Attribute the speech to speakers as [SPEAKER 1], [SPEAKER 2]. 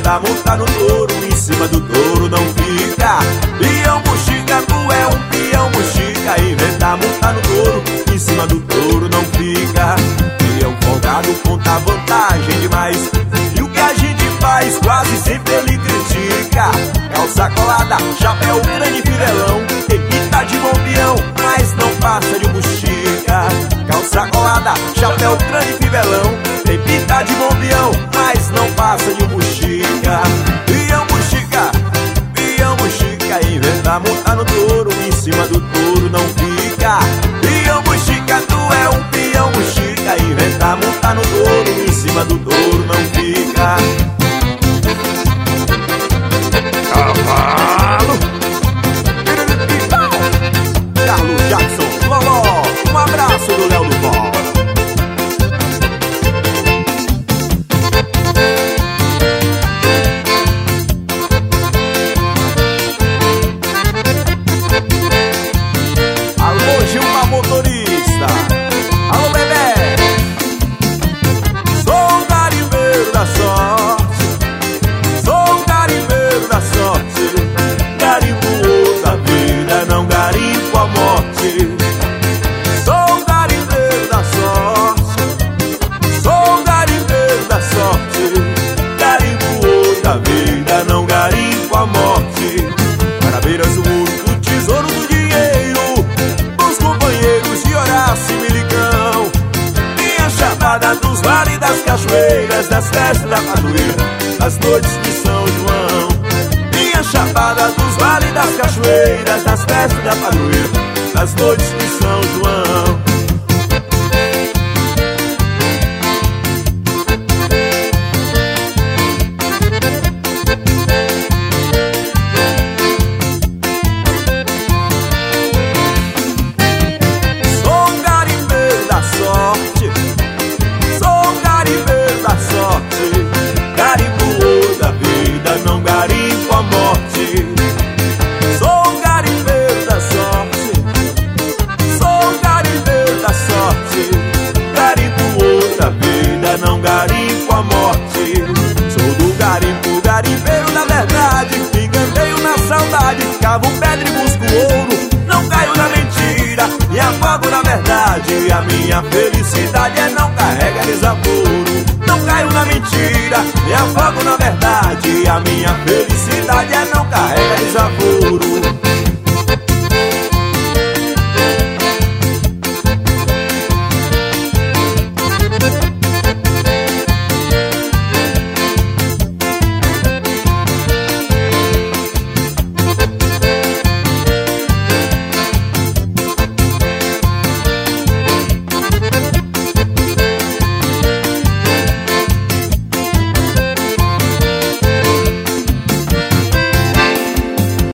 [SPEAKER 1] inventa montar no touro, em cima do touro não fica. Peão Buxica, tu é um peão Buxica, inventa montar no touro, em cima do touro não fica. Peão folgado conta vantagem demais, e o que a gente faz quase sempre ele critica. Calça colada, chapéu grande e fivelão, tem pinta de bom peão, mas não passa de um Buxica. Calça colada, chapéu grande e fivelão, tem pinta de bom peão, mas não passa de um Buxica. Peão Buxica, inventa montar no touro, em cima do touro não fica. Peão Buxica, tu é um peão Buxica, inventa montar no touro, em cima do touro não fica. Cavalo Carlos Jackson, Loló, um abraço do Léo do Vó. Alô, Gilma motorista, alô, bebê. Sou um garimpeiro da sorte, sou um garimpeiro da sorte. Garimpo outra vida, não garimpo a morte. Sou um garimpeiro da sorte, sou um garimpeiro da sorte. Garimpo outra vida, não garimpo a morte. Carabeiras do muro, do tesouro do dinheiro, dos companheiros de Horácio e Milicão. Minha chapada dos vales das cachoeiras, das festas da padroeira, das noites de São João. Minha chapada dos vales das cachoeiras, das festas da padroeira, das noites de São João. Sou um garimpeiro da sorte, sou um garimpeiro da sorte. Garimpo outra vida, não garimpo a morte. Sou um garimpeiro da sorte, sou um garimpeiro da sorte. Garimpo outra vida, não garimpo a morte. Sou do garimpo, garimpeiro da verdade, me encanteio na saudade, cavo pedra e busco ouro, não caio na mentira, me afogo na verdade. A minha felicidade é não carregar desaforo. Não caio na mentira, me afogo na verdade. A minha felicidade é não carregar desaforo.